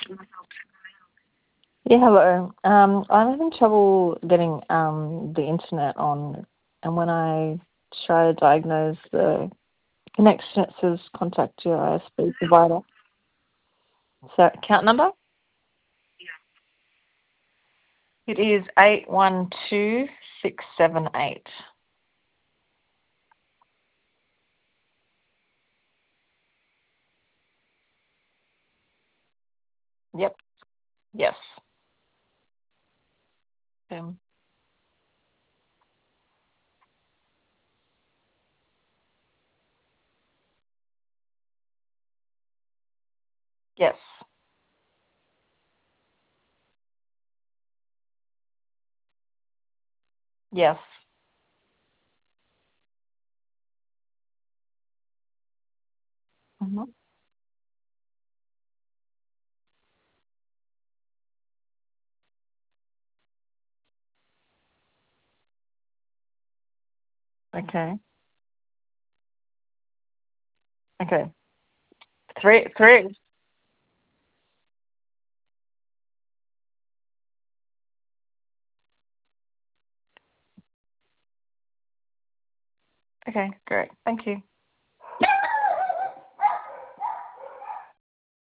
Yeah, hello. I'm having trouble getting the internet on, and when I try to diagnose the connection, it says contact your ISP provider. So, account number? It is 812678. Yep. Yes. Um, yes. Yes. Hmm. Okay. Okay. Three. Okay, great. Thank you.